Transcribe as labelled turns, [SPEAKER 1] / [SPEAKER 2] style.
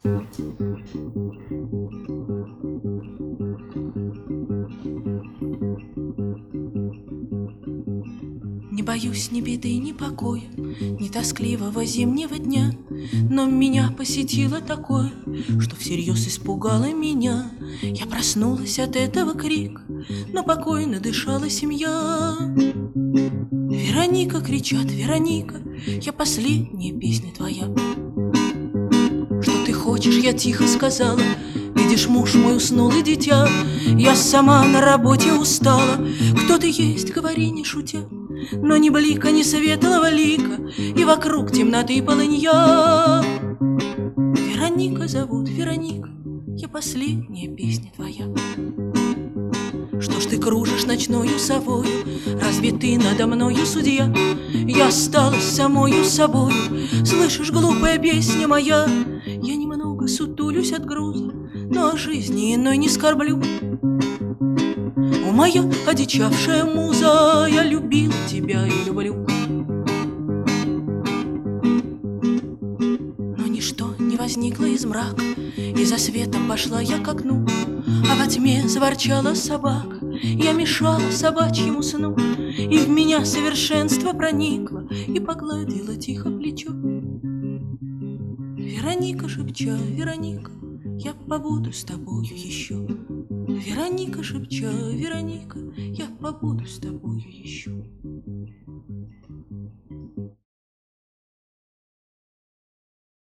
[SPEAKER 1] Не боюсь ни беды, ни покоя, ни тоскливого зимнего дня, но меня посетило такое, что всерьез испугало меня. Я проснулась от этого крика, но покойно дышала семья. Вероника, кричат, Вероника, я последняя песня твоя. Что ты хочешь, я тихо сказала. Видишь, муж мой уснул и дитя. Я сама на работе устала. Кто ты есть, говори, не шутя. Но ни блика, ни светлого лика, и вокруг темноты и полынья. Вероника зовут, Вероника, я последняя песня твоя. Что ж ты кружишь ночною совою? Разве ты надо мною судья? Я осталась самою собою. Слышишь, глупая песня моя? Я немного сутулюсь от груза, но о жизни иной не скорблю. О, моя одичавшая муза, я любила тебя и люблю. Но ничто не возникло из мрака, и за светом пошла я к окну, а во тьме заворчала собака. Я мешала собачьему сну, и в меня совершенство проникло и погладила тихо плечо. Вероника, шепча, Вероника, я побуду с тобою еще. Вероника, шепча, Вероника, я побуду с тобою еще.